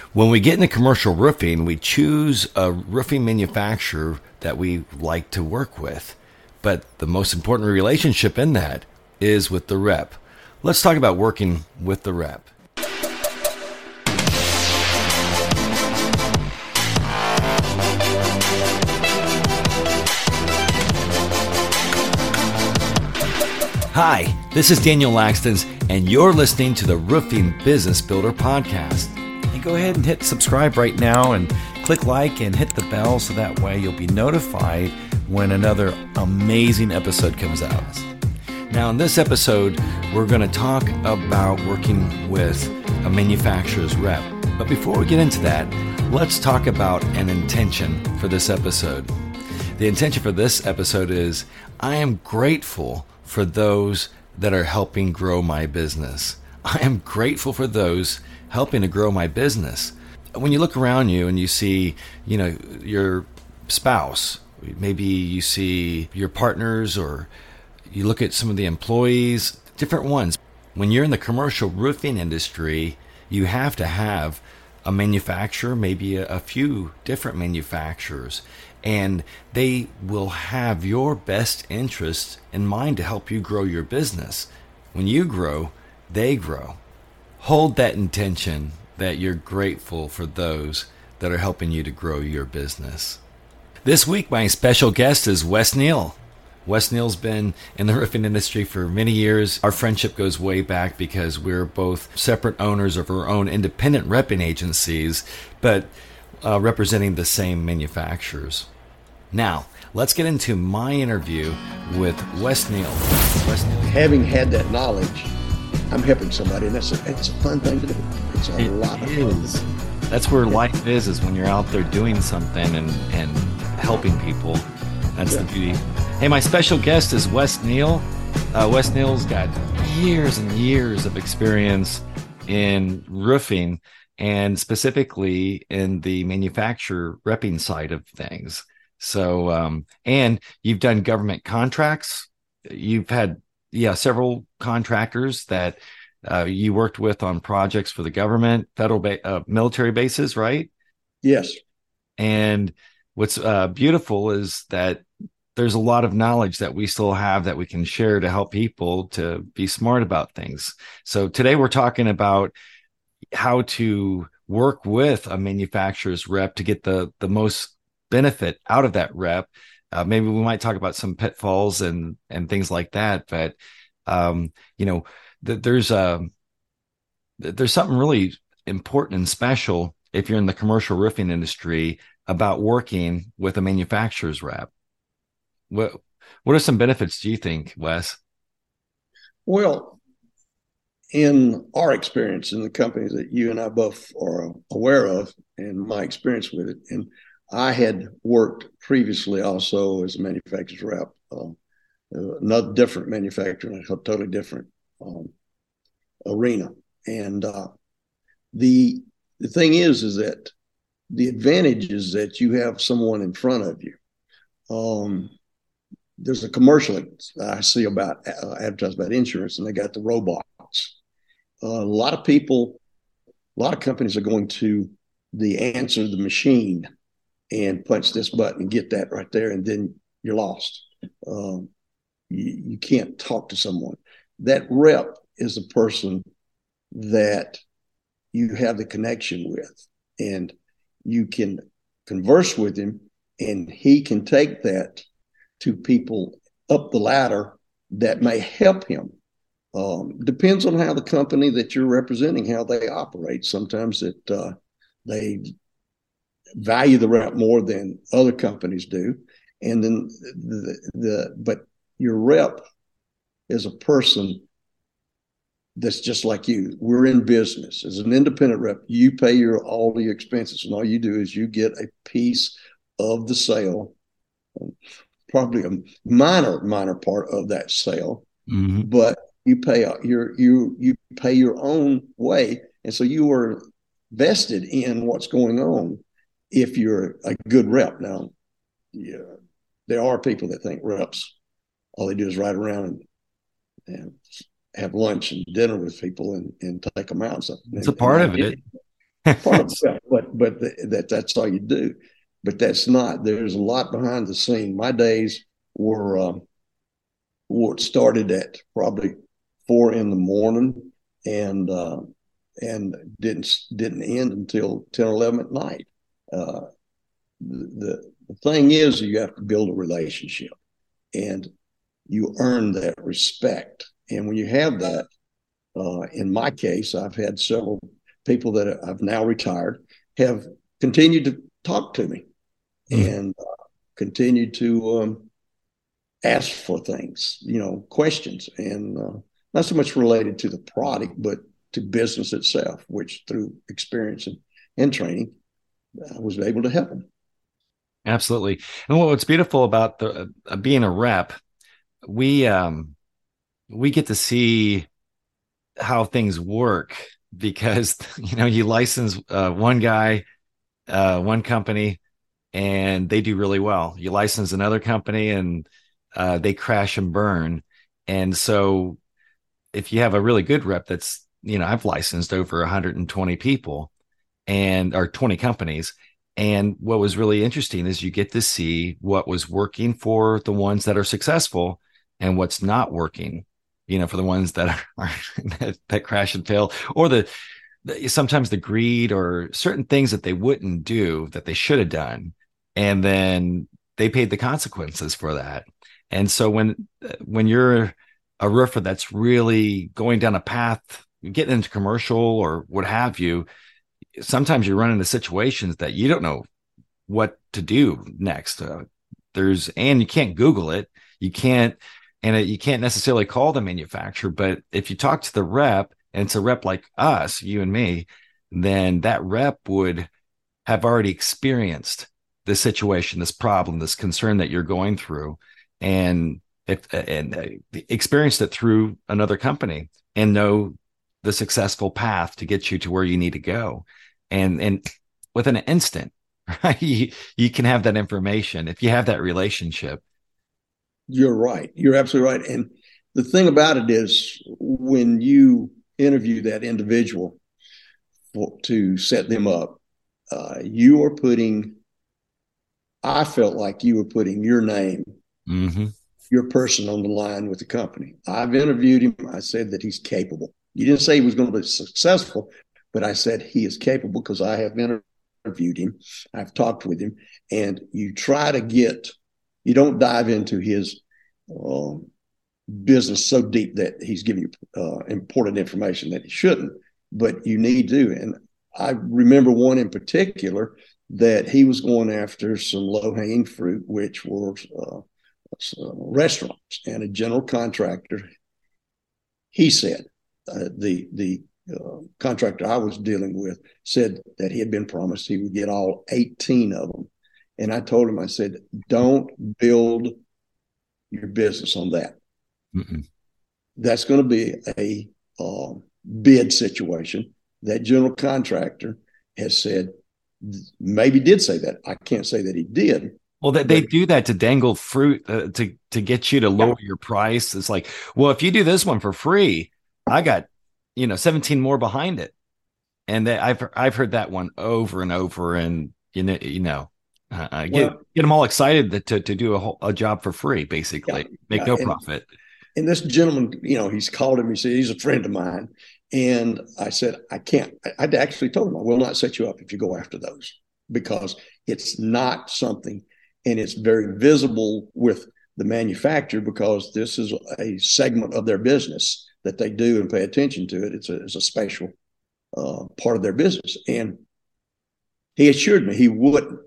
When we get into commercial roofing, we choose a roofing manufacturer that we like to work with. But the most important relationship in that is with the rep. Let's talk about working with the rep. Hi, this is Daniel Laxton, and you're listening to the Roofing Business Builder Podcast. And go ahead and hit subscribe right now and click like and hit the bell so that way you'll be notified when another amazing episode comes out. Now, in this episode, we're going to talk about working with a manufacturer's rep. But before we get into that, let's talk about an intention for this episode. The intention for this episode is I am grateful for those that are helping grow my business. I am grateful for those helping to grow my business. When you look around you and you see, your spouse, maybe you see your partners, or you look at some of the employees, different ones. When you're in the commercial roofing industry, you have to have a manufacturer, maybe a few different manufacturers, and they will have your best interests in mind to help you grow your business. When you grow, they grow. Hold that intention that you're grateful for those that are helping you to grow your business. This week, my special guest is Wes Neal. Wes Neal's been in the roofing industry for many years. Our friendship goes way back because we're both separate owners of our own independent repping agencies, but representing the same manufacturers. Now, let's get into my interview with Wes Neal. Having had that knowledge, I'm helping somebody, and it's a fun thing to do. It's a lot of fun. That's where life is when you're out there doing something and helping people. That's the beauty. Hey, my special guest is Wes Neal. Wes Neal's got years and years of experience in roofing, and specifically in the manufacturer repping side of things. So, and you've done government contracts. You've had, several contractors that you worked with on projects for the government, federal military bases, right? Yes. And what's beautiful is that there's a lot of knowledge that we still have that we can share to help people to be smart about things. So today we're talking about how to work with a manufacturer's rep to get the most benefit out of that rep. Maybe we might talk about some pitfalls and things like that. But, there's something really important and special if you're in the commercial roofing industry about working with a manufacturer's rep. What are some benefits, do you think, Wes? Well, in our experience in the company that you and I both are aware of, and my experience with it, and I had worked previously also as a manufacturer's rep, another different manufacturer, a totally different arena. And the thing is that the advantage is that you have someone in front of you. There's a commercial I see about advertised about insurance, and they got the robots. A lot of companies are going to answer the machine and punch this button and get that right there, and then you're lost. You can't talk to someone. That rep is a person that you have the connection with, and you can converse with him, and he can take that to people up the ladder that may help him. Depends on how the company that you're representing, how they operate. Sometimes they value the rep more than other companies do. And then but your rep is a person that's just like you. We're in business. As an independent rep, you pay all the expenses, and all you do is you get a piece of the sale, probably a minor part of that sale, but you pay you pay your own way, and so you are vested in what's going on if you're a good rep. Now, there are people that think reps all they do is ride around and have lunch and dinner with people and take them out. So, it's a part of it. part of it, that's all you do. But that's not. There's a lot behind the scene. My days were what started at probably 4 a.m. And didn't end until 10 or 11 at night. Uh, the thing is, you have to build a relationship, and you earn that respect. And when you have that, in my case, I've had several people that I've now retired have continued to talk to me and continued to ask for things, questions, and not so much related to the product, but to business itself, which through experience and training, I was able to help them. Absolutely. And what's beautiful about the being a rep, we get to see how things work because you license one guy, one company, and they do really well. You license another company, and they crash and burn. And so, if you have a really good rep, that's I've licensed over 120 people or 20 companies. And what was really interesting is you get to see what was working for the ones that are successful and what's not working, for the ones that are that crash and fail, or sometimes the greed or certain things that they wouldn't do that they should have done. And then they paid the consequences for that. And so when you're a roofer that's really going down a path, getting into commercial or what have you, sometimes you run into situations that you don't know what to do next. And you can't Google it. You can't necessarily call the manufacturer, but if you talk to the rep, and it's a rep like us, you and me, then that rep would have already experienced this situation, this problem, this concern that you're going through, and experienced it through another company and know the successful path to get you to where you need to go. And within an instant, right, you can have that information if you have that relationship. You're right. You're absolutely right. And the thing about it is, when you interview that individual to set them up, I felt like you were putting your name, your person on the line with the company. I've interviewed him. I said that he's capable. You didn't say he was going to be successful, but I said he is capable because I have interviewed him. I've talked with him, and you don't dive into his business so deep that he's giving you important information that he shouldn't, but you need to. And I remember one in particular that he was going after some low-hanging fruit, which were restaurants, and a general contractor. He said, the contractor I was dealing with said that he had been promised he would get all 18 of them. And I told him, I said, don't build your business on that. That's going to be a bid situation. That general contractor has said, maybe did say that. I can't say that he did. Well, they do that to dangle fruit to get you to lower your price. It's like, well, if you do this one for free, I got 17 more behind it. And I've heard that one over and over, and get them all excited to do a job for free, basically, make no profit. And this gentleman, he's called him. He said he's a friend of mine, and I said I can't. I'd actually told him I will not set you up if you go after those, because it's not something, and it's very visible with the manufacturer, because this is a segment of their business that they do and pay attention to it. It's a special part of their business. And he assured me he wouldn't.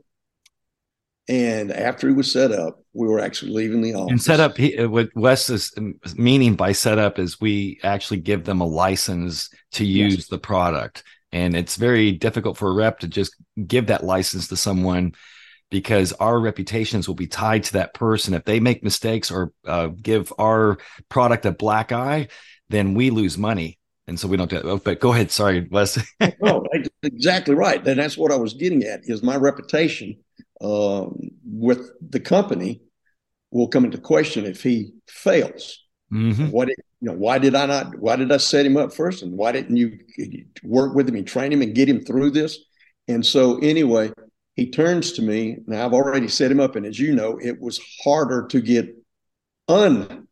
And after he was set up, we were actually leaving the office. And set up, what Wes is meaning by set up is we actually give them a license to use the product. And it's very difficult for a rep to just give that license to someone, because our reputations will be tied to that person. If they make mistakes or give our product a black eye, then we lose money. And so we don't do it. Oh, but go ahead. Sorry, Wes. No, exactly right. And that's what I was getting at, is my reputation with the company will come into question if he fails. Mm-hmm. Why did I set him up first? And why didn't you work with him and train him and get him through this? And so anyway, he turns to me. Now I've already set him up. And as you know, it was harder to get unconnected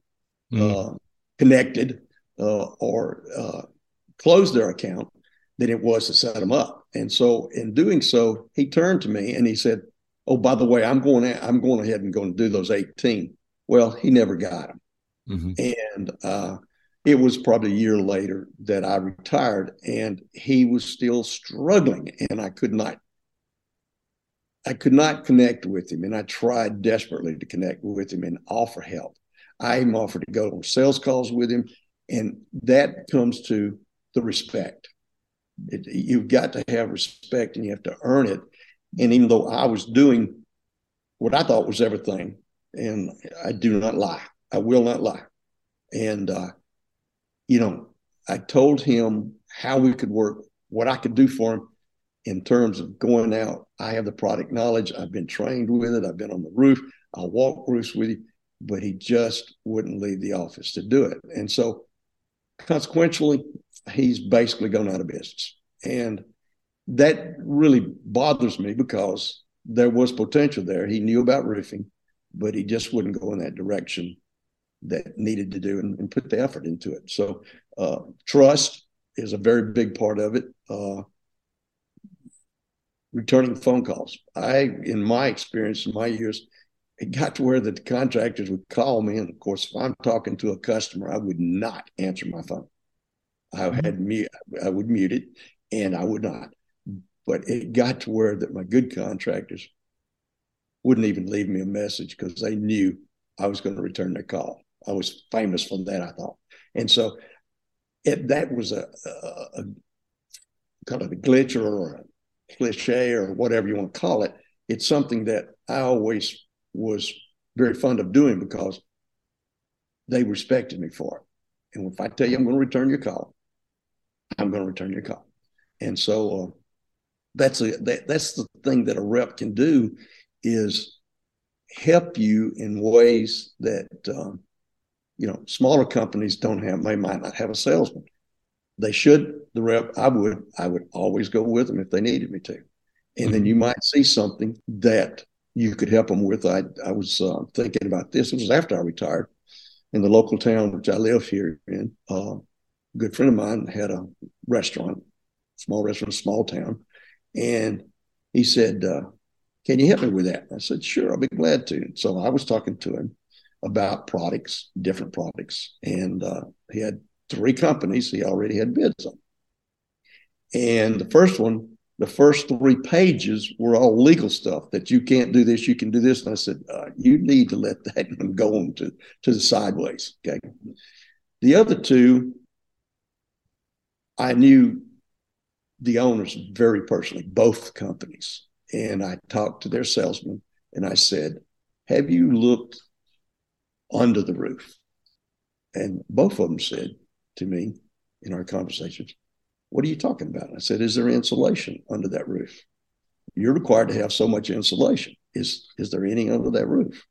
or close their account than it was to set them up. And so in doing so, he turned to me and he said, "Oh, by the way, I'm going ahead and going to do those 18." Well, he never got them. Mm-hmm. And it was probably a year later that I retired, and he was still struggling, and I could not connect with him. And I tried desperately to connect with him and offer help. I even offered to go on sales calls with him. And that comes to the respect. You've got to have respect, and you have to earn it. And even though I was doing what I thought was everything, and I do not lie, I will not lie. And, I told him how we could work, what I could do for him in terms of going out. I have the product knowledge. I've been trained with it. I've been on the roof. I'll walk roofs with you, but he just wouldn't leave the office to do it. And so consequentially, he's basically gone out of business. And that really bothers me because there was potential there. He knew about roofing, but he just wouldn't go in that direction that needed to do and put the effort into it. So trust is a very big part of it. Returning phone calls. In my experience, in my years, it got to where the contractors would call me. And of course, if I'm talking to a customer, I would not answer my phone. I would mute it, and I would not. But it got to where that my good contractors wouldn't even leave me a message because they knew I was going to return their call. I was famous for that, I thought. And so that was a kind of a glitch or a cliche or whatever you want to call it. It's something that I always was very fond of doing because they respected me for it. And if I tell you I'm going to return your call, I'm going to return your call. And so that's the thing that a rep can do is help you in ways that smaller companies might not have a salesman. They should. The rep, I would always go with them if they needed me to. And then you might see something that you could help them with. I was thinking about this. It was after I retired in the local town which I live here in. A good friend of mine had a restaurant, small town. And he said, "Can you help me with that?" I said, "Sure, I'll be glad to." So I was talking to him about different products. And he had 3 companies he already had bids on. And the first 3 pages were all legal stuff that you can't do this, you can do this. And I said, you need to let that go on to the sideways. Okay. The other 2, I knew the owners very personally, both companies. And I talked to their salesman and I said, "Have you looked under the roof?" And both of them said to me in our conversations, "What are you talking about?" I said, "Is there insulation under that roof? You're required to have so much insulation. Is there any under that roof?"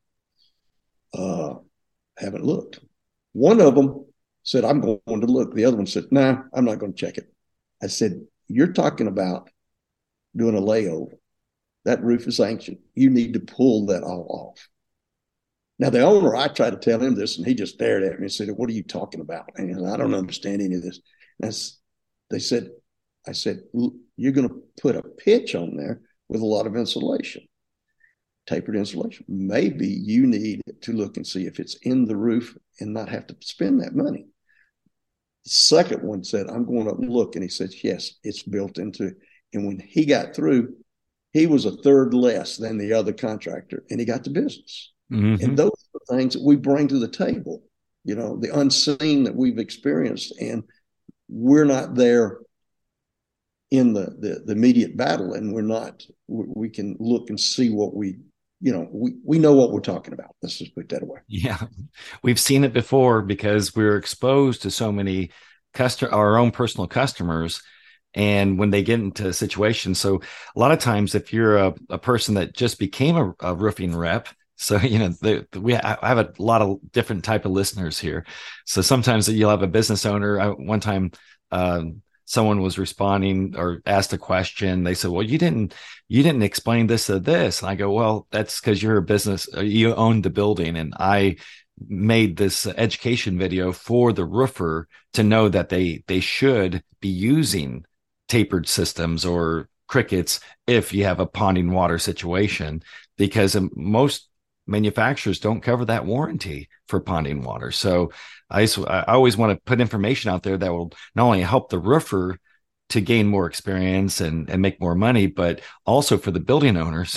Haven't looked. One of them said, "I'm going to look." The other one said, "Nah, I'm not going to check it." I said, "You're talking about doing a layover. That roof is ancient. You need to pull that all off." Now, the owner, I tried to tell him this, and he just stared at me and said, "What are you talking about?" And I don't understand any of this. I said, "You're going to put a pitch on there with a lot of insulation, tapered insulation. Maybe you need to look and see if it's in the roof and not have to spend that money." The second one said, "I'm going to look." And he said, "Yes, it's built into it." And when he got through, he was a third less than the other contractor, and he got the business. Mm-hmm. And those are the things that we bring to the table, the unseen that we've experienced. And we're not there in the immediate battle, and we can look and see what we know what we're talking about. Let's just put that away. Yeah. We've seen it before because we're exposed to so many our own personal customers. And when they get into a situation, so a lot of times if you're a person that just became a roofing rep, So, I have a lot of different type of listeners here. So sometimes you'll have a business owner. One time, someone was responding or asked a question. They said, well, you didn't explain this or this. And I go, well, that's because you're a business, you own the building. And I made this education video for the roofer to know that they should be using tapered systems or crickets if you have a ponding water situation, because most manufacturers don't cover that warranty for ponding water. So I always want to put information out there that will not only help the roofer to gain more experience and make more money, but also for the building owners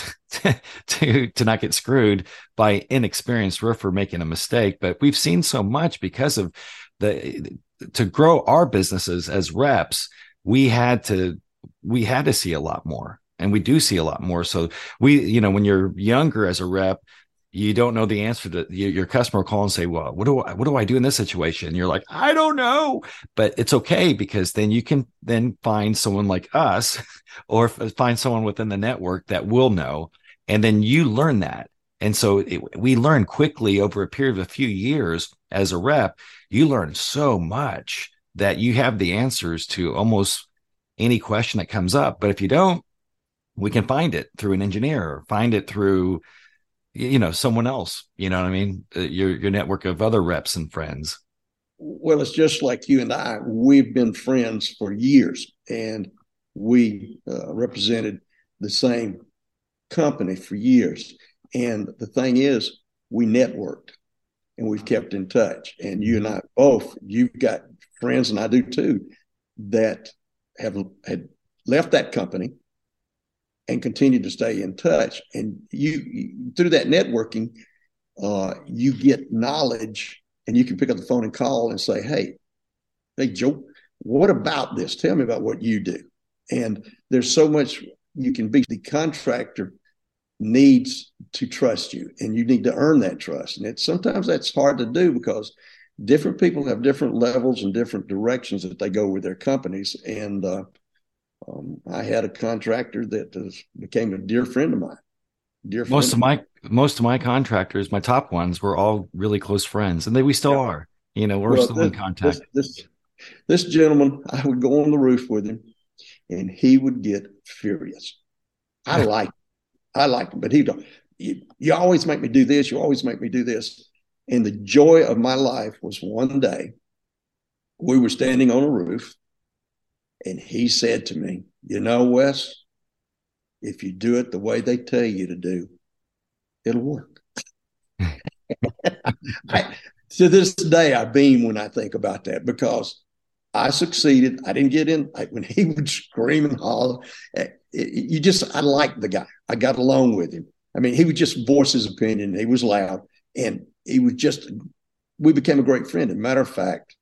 to not get screwed by inexperienced roofer making a mistake. But we've seen so much because of to grow our businesses as reps, we had to see a lot more, and we do see a lot more. So when you're younger as a rep, you don't know the answer to your customer will call and say, well, what do I do in this situation? And you're like, I don't know, but it's okay, because then you can then find someone like us or find someone within the network that will know. And then you learn that. And so we learn quickly over a period of a few years as a rep. You learn so much that you have the answers to almost any question that comes up. But if you don't, we can find it through an engineer, or find it through someone else, you know what I mean? Your network of other reps and friends. Well, it's just like you and I, we've been friends for years, and we represented the same company for years. And the thing is, we networked and we've kept in touch. And you and I both, you've got friends, and I do too, that had left that company and continue to stay in touch. And you through that networking, you get knowledge, and you can pick up the phone and call and say, hey, Joe, what about this? Tell me about what you do. And there's so much you can be. The contractor needs to trust you, and you need to earn that trust. And sometimes that's hard to do, because different people have different levels and different directions that they go with their companies. And I had a contractor that became a dear friend of mine. Most of my contractors, my top ones, were all really close friends, and we still are. We're still in contact. This gentleman, I would go on the roof with him, and he would get furious. I liked him, but he don't. You always make me do this. You always make me do this. And the joy of my life was one day we were standing on a roof, and he said to me, Wes, if you do it the way they tell you to do, it'll work. To this day, I beam when I think about that, because I succeeded. I didn't get in. When he would scream and holler, I liked the guy. I got along with him. I mean, he would just voice his opinion. He was loud, and we became a great friend. As a matter of fact,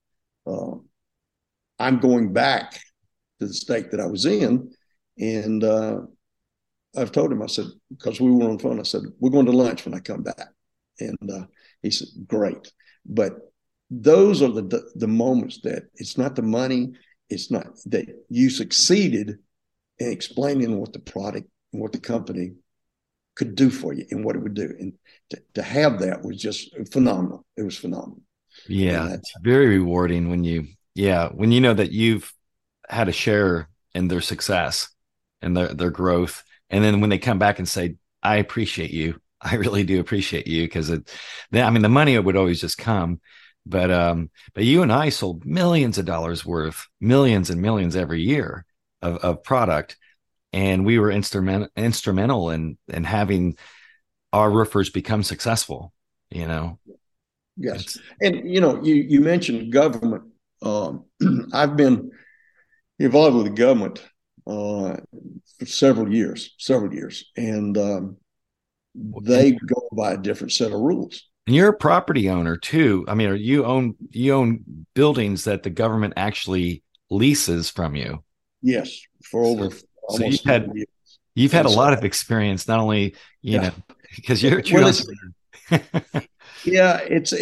I'm going back to the state that I was in, and I've told him, I said, because we were on the phone, I said, we're going to lunch when I come back. And he said, great. But those are the moments that it's not the money. It's not that you succeeded in explaining what the product and what the company could do for you and what it would do. And to have that was just phenomenal. It was phenomenal. Yeah. It's very rewarding when you know that you've had a share in their success and their growth. And then when they come back and say, I appreciate you. I really do appreciate you, because the money would always just come. But you and I sold millions of dollars worth, millions and millions every year of product. And we were instrumental in having our roofers become successful, Yes. And, you mentioned government. I've been involved with the government for several years, and they go by a different set of rules. And you're a property owner too. I mean, you own buildings that the government actually leases from you. Yes, for over almost you've had a lot of experience, not only because you're a true entrepreneur. Yeah, it's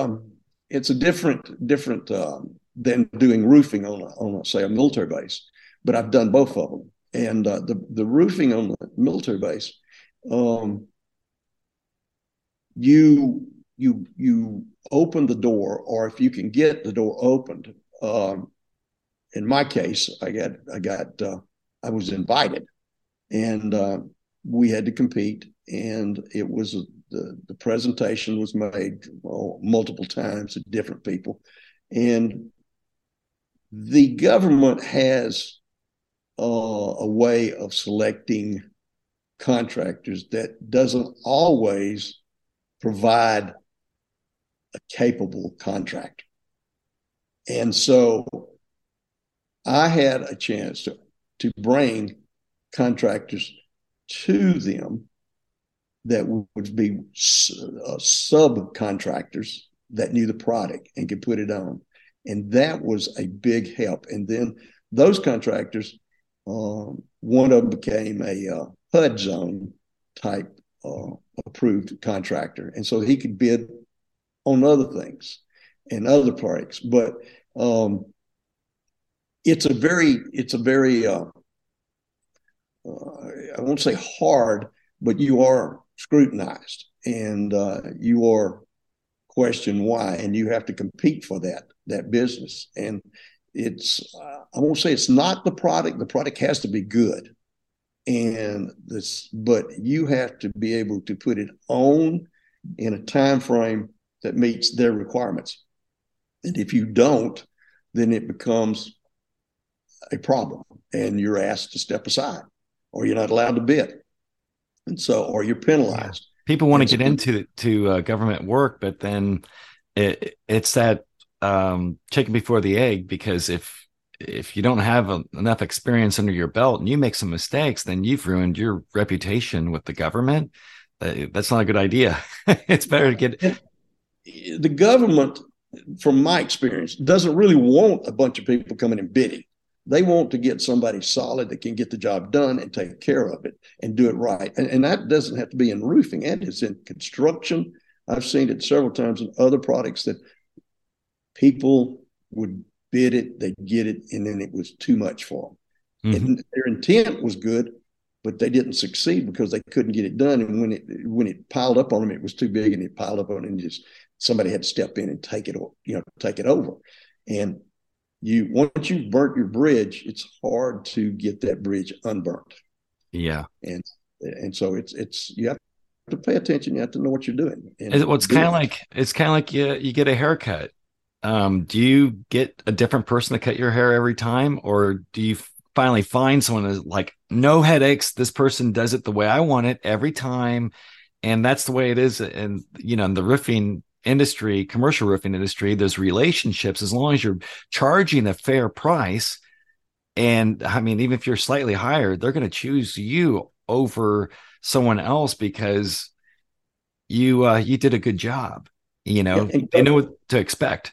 a different than doing roofing on say a military base, but I've done both of them. And the roofing on the military base, you open the door, or if you can get the door opened. In my case, I was invited, and we had to compete, and it was the presentation was made multiple times to different people, and the government has a way of selecting contractors that doesn't always provide a capable contractor. And so I had a chance to bring contractors to them that would be subcontractors that knew the product and could put it on. And that was a big help. And then those contractors, one of them became a HUD zone type approved contractor. And so he could bid on other things and other products. But it's a very I won't say hard, but you are scrutinized, and you are questioned why, and you have to compete for that business. And it's I won't say it's not the product. The product has to be good, but you have to be able to put it on in a time frame that meets their requirements. And if you don't, then it becomes a problem, and you're asked to step aside, or you're not allowed to bid, and so, or you're penalized. People want to get into government work, but then it's that chicken before the egg, because if you don't have enough experience under your belt and you make some mistakes, then you've ruined your reputation with the government. That's not a good idea. It's better to get the government, from my experience, doesn't really want a bunch of people coming and bidding. They want to get somebody solid that can get the job done and take care of it and do it right. And that doesn't have to be in roofing, and it's in construction. I've seen it several times in other products that people would bid it, they'd get it, and then it was too much for them. Mm-hmm. And their intent was good, but they didn't succeed because they couldn't get it done. And when it piled up on them, it was too big, and it piled up on them, and just somebody had to step in and take it over. And once you've burnt your bridge, it's hard to get that bridge unburnt. Yeah. And so it's you have to pay attention. You have to know what you're doing. It's kind of like you get a haircut. Do you get a different person to cut your hair every time, or do you finally find someone who's like, no headaches, this person does it the way I want it every time, and that's the way it is? And in the roofing industry, commercial roofing industry, there's relationships. As long as you're charging a fair price, and I mean, even if you're slightly higher, they're going to choose you over someone else because you did a good job. They know what to expect.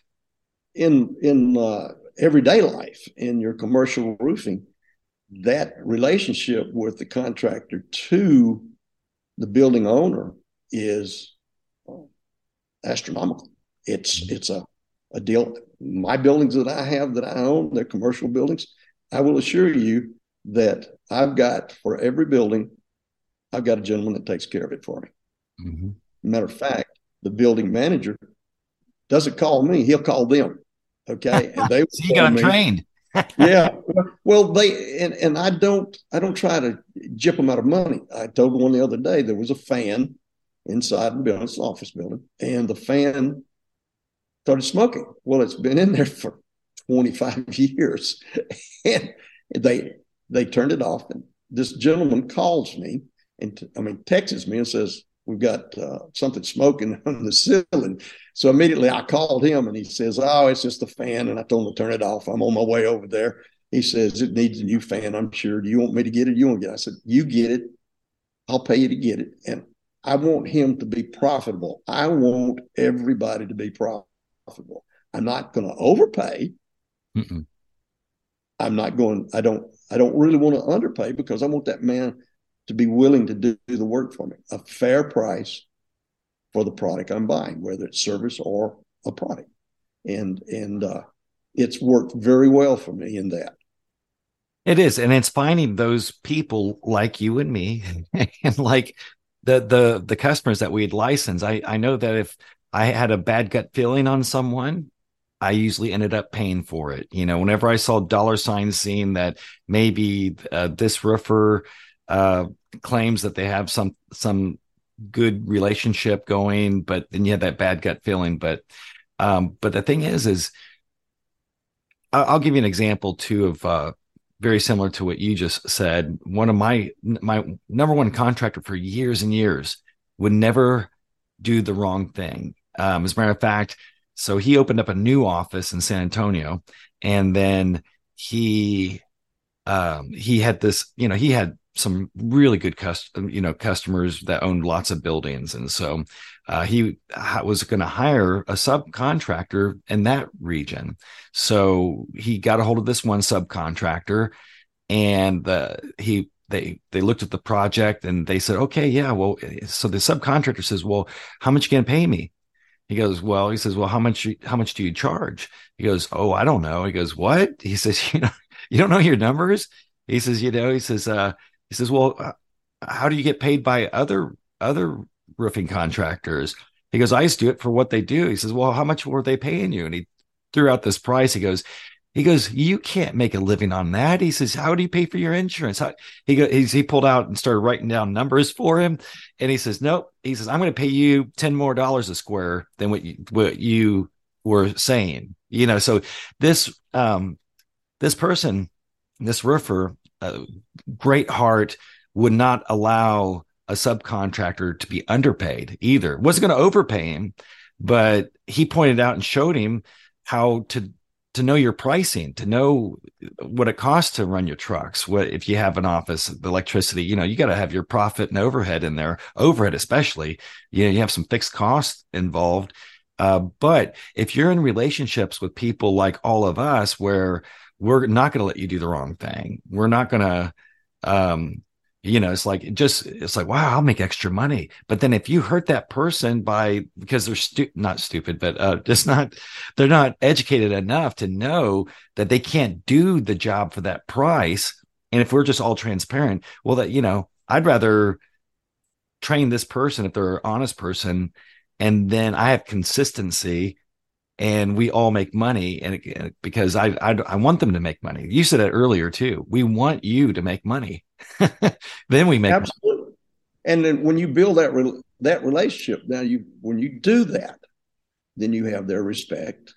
In everyday life, in your commercial roofing, that relationship with the contractor to the building owner is astronomical. It's a deal. My buildings that I own, they're commercial buildings. I will assure you that for every building, I've got a gentleman that takes care of it for me. Mm-hmm. Matter of fact, the building manager doesn't call me; he'll call them. Okay, and they so you got trained. Yeah. Well, I don't try to jip them out of money. I told one the other day there was a fan inside the building, it's an office building, and the fan started smoking. Well, it's been in there for 25 years, and they turned it off. And this gentleman calls me texts me and says, we've got something smoking on the ceiling. So immediately I called him, and he says, oh, it's just the fan. And I told him to turn it off. I'm on my way over there. He says, it needs a new fan, I'm sure. Do you want me to get it? You want to get it? I said, you get it. I'll pay you to get it. And I want him to be profitable. I want everybody to be profitable. I'm not going to overpay. Mm-mm. I don't really want to underpay, because I want that man to be willing to do the work for me. A fair price for the product I'm buying, whether it's service or a product. And it's worked very well for me in that. It is. And it's finding those people like you and me and like the customers that we'd license, I know that if I had a bad gut feeling on someone, I usually ended up paying for it. Whenever I saw dollar signs saying that maybe this roofer claims that they have some good relationship going, but then you have that bad gut feeling. But the thing is I'll give you an example too of very similar to what you just said. One of my number one contractor for years and years would never do the wrong thing. As a matter of fact, so he opened up a new office in San Antonio, and then he had this, he had some really good customers that owned lots of buildings, and so he was going to hire a subcontractor in that region. So he got a hold of this one subcontractor, and they looked at the project and they said, okay, yeah, well, so the subcontractor says, well, how much you going to pay me? He says, well, how much do you charge? He goes, oh, I don't know. He goes, what? He says, you don't know your numbers? He says, he says, well, how do you get paid by other roofing contractors? He goes, I just do it for what they do. He says, well, how much were they paying you? And he threw out this price. He goes, you can't make a living on that. He says, how do you pay for your insurance? He pulled out and started writing down numbers for him. And he says, nope. He says, I'm going to pay you $10 more a square than what you were saying. So this person, this roofer, great heart, would not allow a subcontractor to be underpaid either. Wasn't going to overpay him, but he pointed out and showed him how to know your pricing, to know what it costs to run your trucks. What if you have an office, the electricity, you got to have your profit and overhead in there, overhead especially. You have some fixed costs involved. But if you're in relationships with people like all of us, where we're not going to let you do the wrong thing, we're not going to, it's like, wow, I'll make extra money. But then if you hurt that person because they're not stupid, but they're not educated enough to know that they can't do the job for that price. And if we're just all transparent, well, I'd rather train this person if they're an honest person, and then I have consistency and we all make money. And because I want them to make money. You said it earlier too. We want you to make money. Then we make absolutely money. And then when you build that relationship, when you do that, then you have their respect.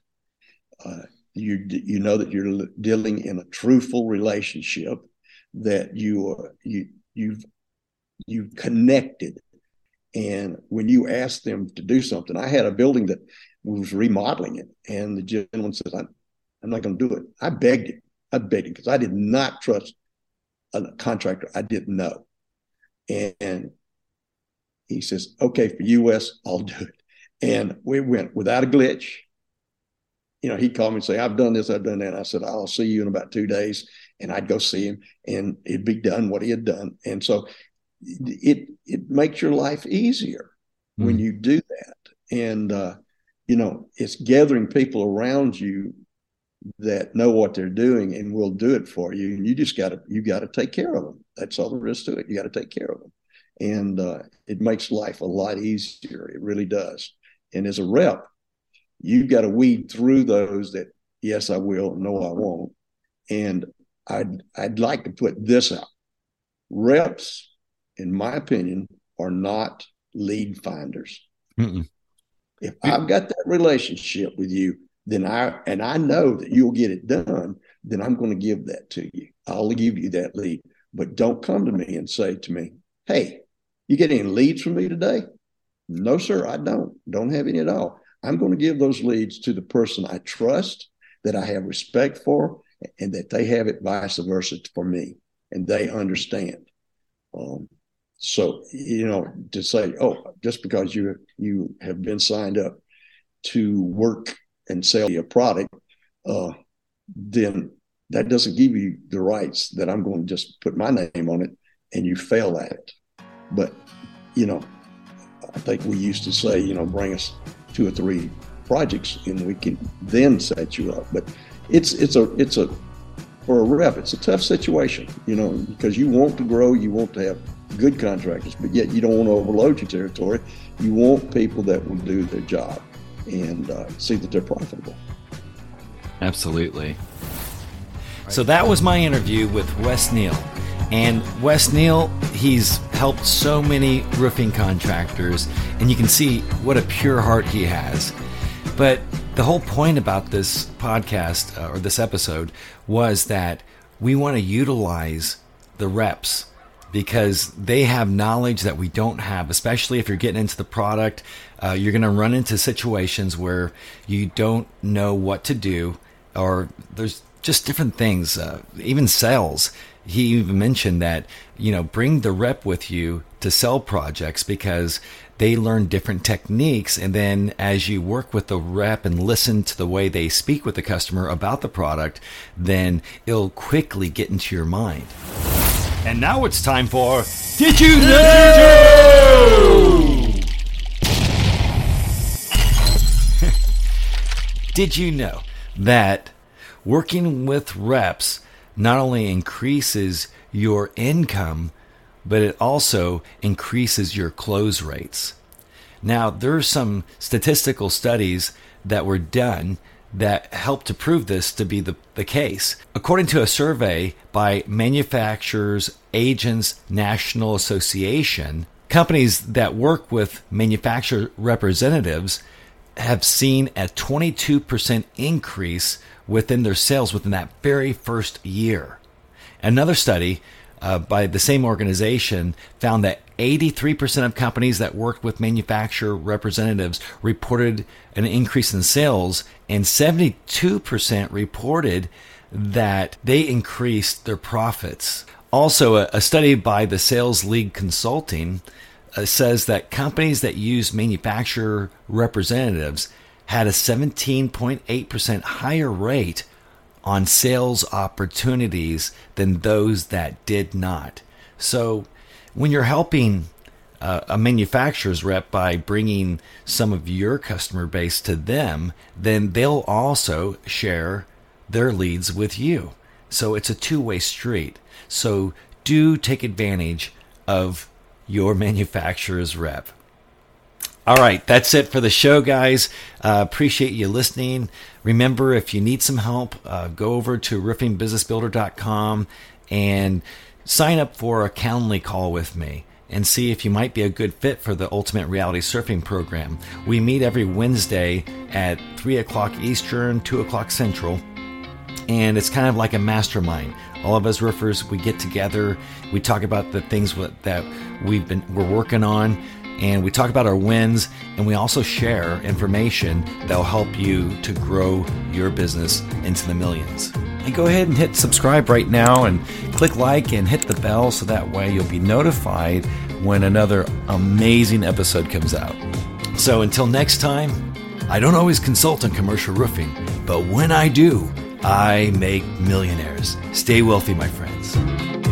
You know that you're dealing in a truthful relationship, that you've connected. And when you ask them to do something, I had a building that was remodeling it, and the gentleman says, I'm not going to do it. I begged him because I did not trust a contractor I didn't know. And he says, okay, for US, I'll do it. And we went without a glitch. He'd call me and say, I've done this, I've done that. And I said, I'll see you in about 2 days. And I'd go see him, and it'd be done what he had done. And so it makes your life easier when you do that. And, it's gathering people around you that know what they're doing and will do it for you. And you got to take care of them. That's all there is to it. You got to take care of them. And it makes life a lot easier. It really does. And as a rep, you've got to weed through those that, yes, I will, no, I won't. And I'd like to put this out. Reps, in my opinion, are not lead finders. Mm-mm. If I've got that relationship with you, then I know that you'll get it done, then I'm going to give that to you. I'll give you that lead. But don't come to me and say to me, hey, you get any leads from me today? No, sir, I don't have any at all. I'm going to give those leads to the person I trust, that I have respect for, and that they have it vice versa for me, and they understand. So, to say, oh, just because you have been signed up to work and sell a product, then that doesn't give you the rights that I'm going to just put my name on it and you fail at it. But, I think we used to say, bring us 2 or 3 projects and we can then set you up. But for a rep, it's a tough situation, because you want to grow, you want to have good contractors, but yet you don't want to overload your territory. You want people that will do their job and see that they're profitable. Absolutely. So that was my interview with Wes Neal. And Wes Neal, he's helped so many roofing contractors, and you can see what a pure heart he has. But the whole point about this podcast or this episode was that we want to utilize the reps because they have knowledge that we don't have, especially if you're getting into the product. You're going to run into situations where you don't know what to do, or there's just different things, even sales. He even mentioned that, bring the rep with you to sell projects because they learn different techniques. And then as you work with the rep and listen to the way they speak with the customer about the product, then it'll quickly get into your mind. And now it's time for Did You Know? Did you know that working with reps not only increases your income, but it also increases your close rates? Now, there are some statistical studies that were done that help to prove this to be the case. According to a survey by Manufacturers Agents National Association, companies that work with manufacturer representatives have seen a 22% increase within their sales within that very first year. Another study by the same organization found that 83% of companies that worked with manufacturer representatives reported an increase in sales, and 72% reported that they increased their profits. Also, a study by the Sales League Consulting says that companies that use manufacturer representatives had a 17.8% higher rate on sales opportunities than those that did not. So when you're helping a manufacturer's rep by bringing some of your customer base to them, then they'll also share their leads with you. So it's a two-way street. So do take advantage of your manufacturer's rep. All right, that's it for the show, guys. Appreciate you listening. Remember, if you need some help, go over to roofingbusinessbuilder.com and sign up for a Calendly call with me and see if you might be a good fit for the Ultimate Reality Surfing program. We meet every Wednesday at 3 o'clock Eastern, 2 o'clock Central, and it's kind of like a mastermind. All of us roofers, we get together, we talk about the things that we're working on, and we talk about our wins, and we also share information that will help you to grow your business into the millions. And go ahead and hit subscribe right now and click like and hit the bell so that way you'll be notified when another amazing episode comes out. So until next time, I don't always consult on commercial roofing, but when I do, I make millionaires. Stay wealthy, my friends.